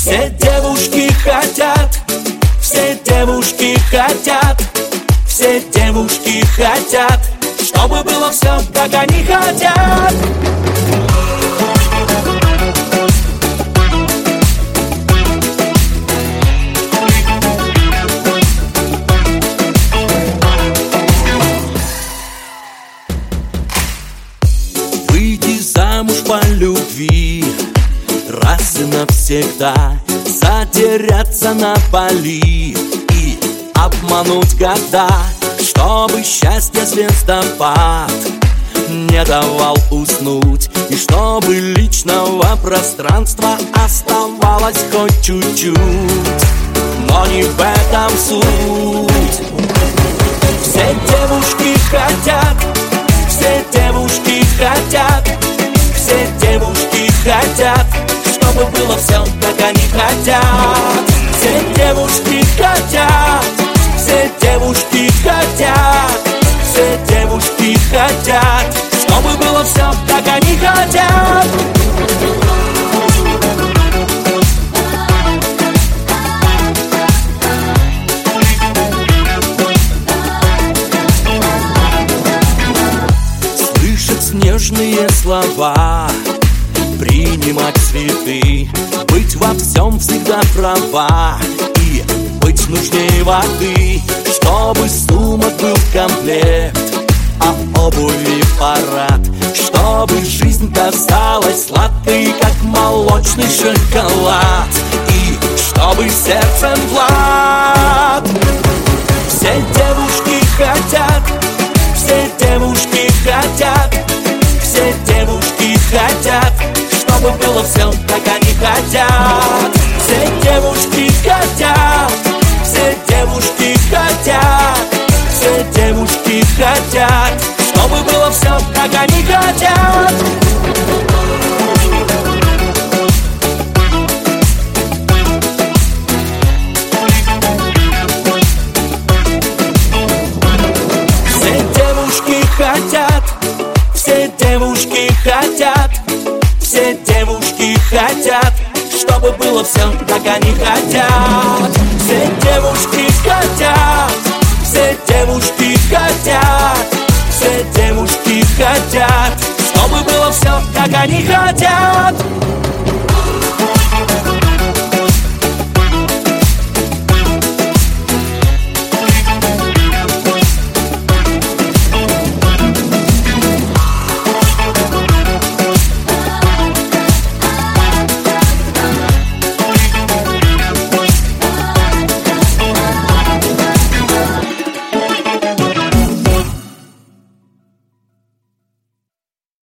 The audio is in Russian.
Все девушки хотят, все девушки хотят, все девушки хотят, чтобы было все, как они хотят. Выйти замуж по любви, раз и навсегда затеряться на пали и обмануть года, чтобы счастье звездопад не давал уснуть, и чтобы личного пространства оставалось хоть чуть-чуть. Но не в этом суть. Все девушки хотят, все девушки хотят, все девушки хотят, чтобы было все, как они хотят. Все девушки хотят, все девушки хотят, все девушки хотят, чтобы было все, как они хотят. Слышать нежные слова, принимать цветы, быть во всем всегда права и быть нужнее воды, чтобы сумок был комплект, а обуви парад, чтобы жизнь казалась сладкой, как молочный шоколад, и чтобы сердцем Влад. Все девушки хотят, все девушки хотят, все девушки хотят, чтобы было все, как они хотят. Все девушки хотят, все девушки хотят, все девушки хотят, чтобы было все, как они хотят. Все девушки хотят, все девушки хотят, все девушки хотят, чтобы было все, как они хотят. Все девушки хотят, все девушки хотят, все девушки хотят, чтобы было все, как они хотят.